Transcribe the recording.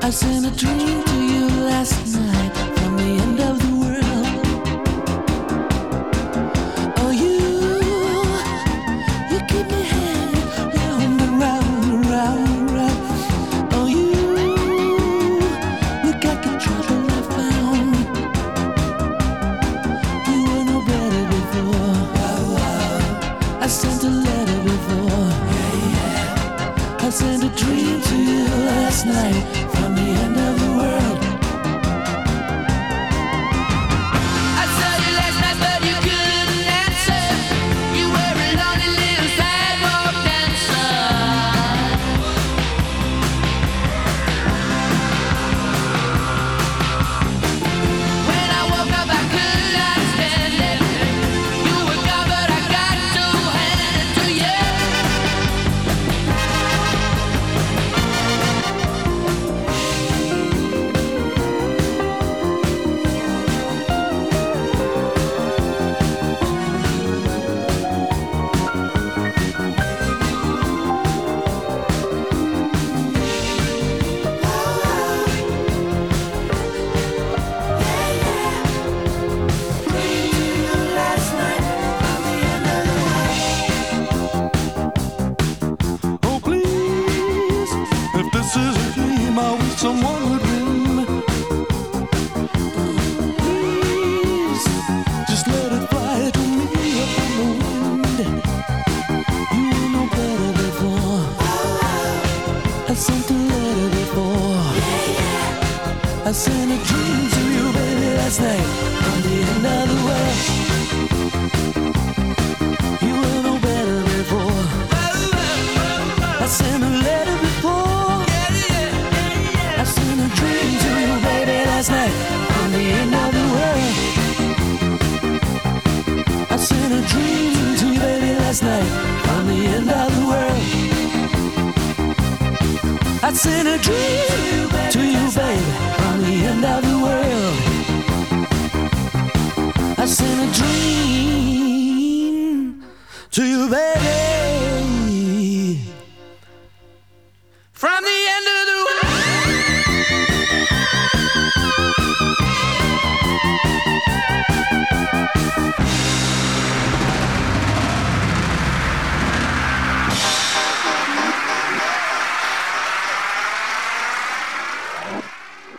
I sent a dream to you last night from the end of the world. Oh, you keep me hanging round and round and round and round. Oh, you got the trouble I found. You were no better before. I sent a letter before. I sent a dream to you last night from the end of the world. I saw you last night, but you couldn't answer. You were a lonely little sidewalk dancer. When I woke up, I could not stand it. You were gone, but I got to hand it to you. Oh, please, if this is a dream, I wish someone would ring. Please, just let it fly to me up in the wind. You were no better before. I sent a letter before. I sent a dream to you, baby, last night from the end of the world. You were no better before. I sent a letter before. I sent a dream to you, baby, last night from the end of the world. I sent a dream to you, baby, last night from the end of the world. I sent a dream to you, baby, from the end of the world. I sent a dream to you, baby.